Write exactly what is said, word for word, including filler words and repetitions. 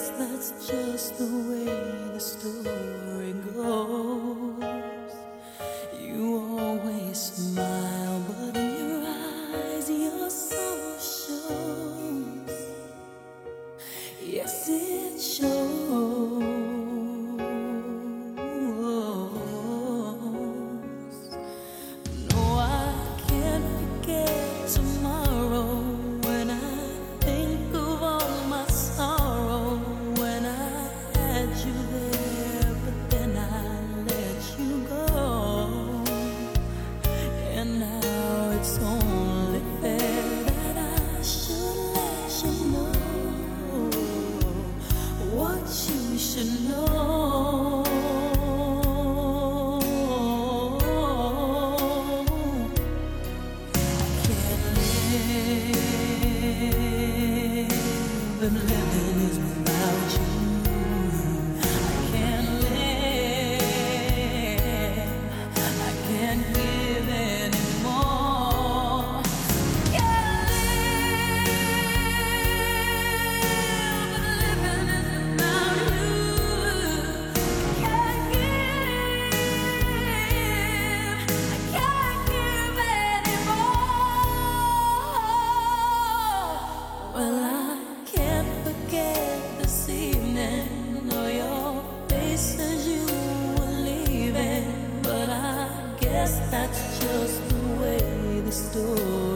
That's just the way the story goes. You always smile, but in your eyes your soul shows. Yes, it shows. No, I can't forget tomorrow when I think of all my sorrow. You there, but then I let you go, and now it's only fair that I should let you know what you should know. I can't live, and living is without you. That's just the way the story